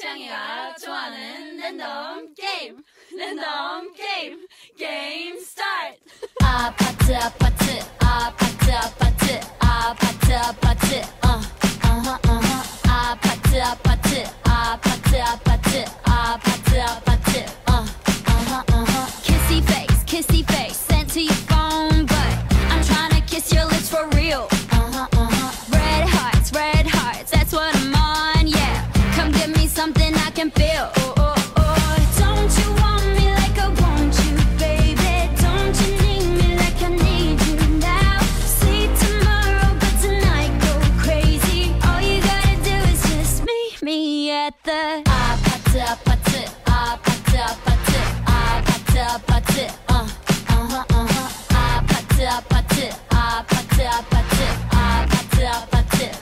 창희가 좋아하는 랜덤 게임 게임 스타트. 아파트 아파트 아파트 아파트 아파트 아파트 아파트 아파트 아파트 아파트 아파트 아파트 kissy face sent to your phone, but I'm trying to kiss your lips for real. Red hearts, that's what I'm on, yeah. Come give me something I can feel. Don't you want me like I want you, baby? Don't you need me like I need you now? Sleep tomorrow, but tonight go crazy. All you gotta do is just meet me at the 아파트 아파트 아파트 아파트 아파트 아파트 아파트 아파트 아파트 아파트 아파트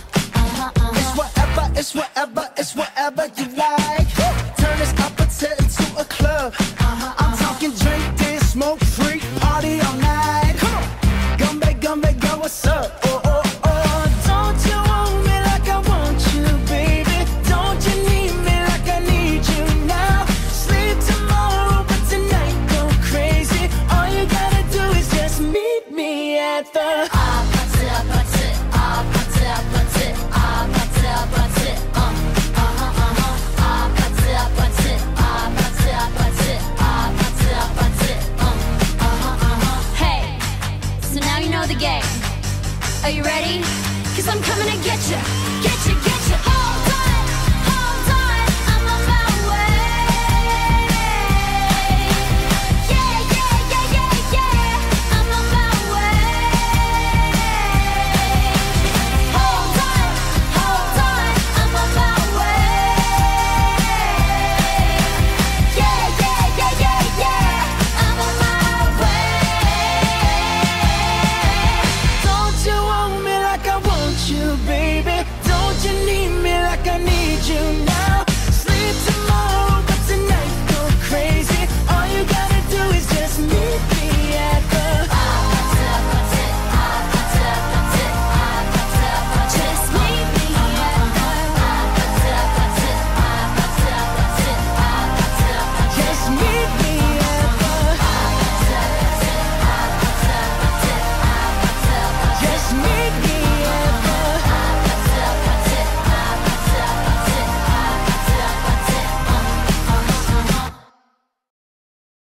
It's whatever you like. Turn this opposite into a club. I'm talking drink, dance, smoke, freak, party all night. Come back, girl, what's up? Don't you want me like I want you, baby? Don't you need me like I need you now? Sleep tomorrow, but tonight go crazy. All you gotta do is just meet me at the 아파트 아파트 아파트 아파트 아파트 아파트 Hey, so now you know the game. Are you ready? 'Cause I'm coming to get you. Hold on, I'm on my way. Yeah, I'm on my way. Hold on, I'm on my way. Yeah, I'm on my way. Don't you want me like I want you, baby?